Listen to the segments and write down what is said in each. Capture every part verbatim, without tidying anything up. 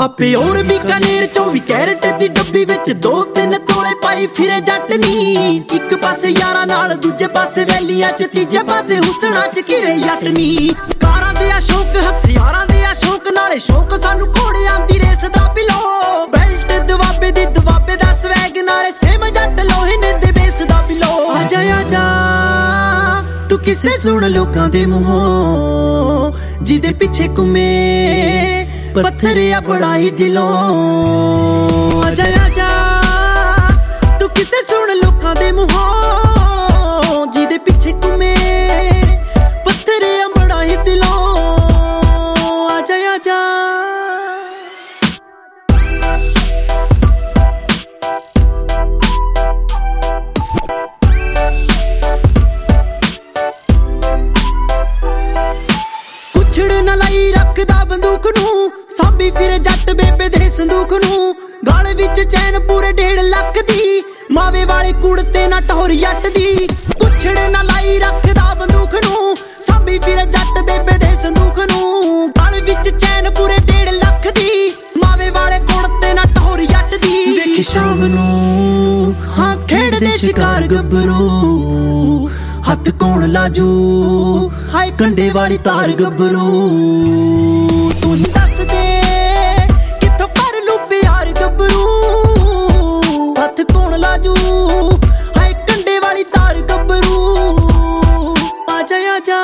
ਆਪੇ ਹੋਰ ਬੀਕਾਨੇਰ ਚੌਵੀ ਕੈਰਟ ਦੀ ਡੱਬੀ ਵਿੱਚ ਦੋ ਤਿੰਨ ਤੋਲੇ ਪਾਈ ਫਿਰੇ ਜੱਟ ਨੀ। ਇੱਕ ਪਾਸੇ ਯਾਰਾਂ ਨਾਲ ਦੂਜੇ ਪਾਸੇ ਵੈਲੀਆਂ ਚ ਤੀਜੇ ਪਾਸੇ ਹੁਸਨਾ ਚ ਘਿਰੇ ਜੱਟ ਨੀ। ਕਾਰਾਂ ਦੇ ਆ ਸ਼ੌਕ ਹਥਿਆਰਾਂ ਦੇ ਆ ਸ਼ੌਕ ਨਾਲੇ ਸ਼ੌਕ ਸਾਨੂੰ ਘੋੜਿਆਂ ਦੀ ਰੇਸ ਦਾ ਪਿਲੋ। ਬੈਲਟ ਦਵਾਬੇ ਦੀ ਦਵਾਬੇ ਦਾ ਸਵੈਗ ਨਾਲੇ ਸੇਮ ਜੱਟ ਲੋਹੇ ਨੇ ਦੇ ਬੇਸ ਦਾ ਪਿਲੋ। ਆਜਾ ਆਜਾ ਤੂੰ ਕਿਸੇ ਸੁਣ ਲੋਕਾਂ ਦੇ ਮੂੰਹੋਂ ਜਿਹਦੇ ਪਿੱਛੇ ਘੁੰਮੇ पत्थर या बड़ा ही दिलों। आजा आजा तू किसे सुन लोकां दे मुंहों जिहदे पिछे घूमे पत्थर या बड़ा ही दिलों। आजा आजा कुछड़ ना लाई रखदा बंदूक नूं ਸਾਂਭੀ ਫਿਰੇ ਜੱਟ ਬੇਬੇ ਦੇ ਸੰਦੂਕ ਨੂੰ। ਗਲ ਵਿੱਚ ਚੈਨ ਪੂਰੇ ਡੇਢ ਲੱਖ ਦੀ ਮਾਵੇ ਵਾਲੇ ਕੁੜਤੇ ਨਾ ਟੌਰ ਜੱਟ ਦੀ। ਕੁਛੜ ਨਾ ਲਾਈ ਰੱਖਦਾ ਬੰਦੂਕ ਨੂੰ ਸਾਂਭੀ ਫਿਰੇ ਜੱਟ ਬੇਬੇ ਦੇ ਸੰਦੂਕ ਨੂੰ। ਗਲ ਵਿੱਚ ਚੈਨ ਪੂਰੇ ਡੇਢ ਲੱਖ ਦੀ ਮਾਵੇ ਵਾਲੇ ਕੁੜਤੇ ਨਾ ਟੌਰ ਜੱਟ ਦੀ। ਦੇਖੀ ਸ਼ਾਮ ਨੂੰ ਹਾਂ ਖੇਡਦੇ ਸ਼ਿਕਾਰ ਗੱਭਰੂ ਹੱਥ ਕੌਣ ਲਾਜੂ ਹਾਏ ਕੰਡੇ ਵਾਲੀ ਤਾਰ ਗੱਭਰੂ। ਤੂੰ ਹੀ ਦੱਸ ਦੇ ਕਿੱਥੋਂ ਕਰ ਲੂ ਪਿਆਰ ਗੱਭਰੂ ਹੱਥ ਕੌਣ ਲਾਜੂ ਹਾਏ ਕੰਡੇ ਵਾਲੀ ਤਾਰ ਗੱਭਰੂ। ਆਜਾ ਆਜਾ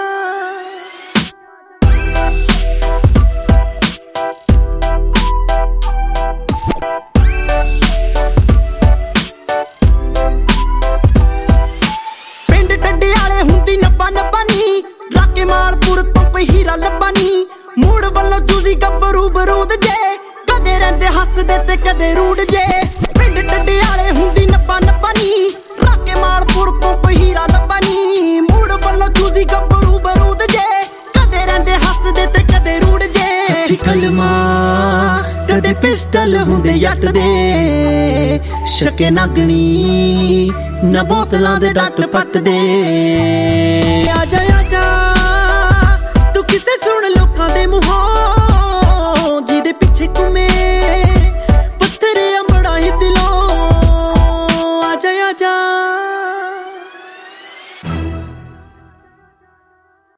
ਪਿੰਡ ਟੱਡੇ ਵਾਲੇ ਹੁੰਦੀ ਨੱਪਾ ਨੱਪਾ ਨੀ ਰਾਕੇ ਮਾਲਪੁਰ ਤੋਂ ਪਈ ਹੀਰਾ ਲੱਭਾ ਨੀ। ਮੂੜ ਵੱਲੋਂ ਜੂਸੀ ਗੱਭਰੂ ਬਰੂਦ ਜੇ ਕਦੇ ਰਹਿੰਦੇ ਹੱਸਦੇ ਤੇ ਕਦੇ ਰੂਡ ਜੇ। ਪਿੰਡ ਟੱਡੇ ਵਾਲੇ ਹੁੰਦੀ ਨੱਪਾ ਨੱਪਾ ਨੀ ਰਾਕੇ ਮਾਲਪੁਰ ਤੋਂ ਪਈ ਹੀਰਾ ਲੱਭਾ ਨੀ। ਮੂੜ ਵੱਲੋਂ ਜੂਸੀ ਗੱਭਰੂ ਬਰੂਦ ਜੇ ਕਦੇ ਰਹਿੰਦੇ ਹੱਸਦੇ ਤੇ ਕਦੇ ਰੂਡ ਜੇ। ਹੱਥੀ ਕਲਮਾ ਕਦੇ ਪਿਸਟਲ ਹੁੰਦੇ ਜੱਟ ਦੇ ਸ਼ਕੇ ਨਾਗਣੀ ਨਾ ਬੋਤਲਾਂ ਦੇ ਡੱਟ ਪੱਟ ਦੇ। ਆਜਾ ਆਜਾ ਤੂੰ ਕਿਸੇ ਸੁਣ ਲੋਕਾਂ ਦੇ ਮੂੰਹੋਂ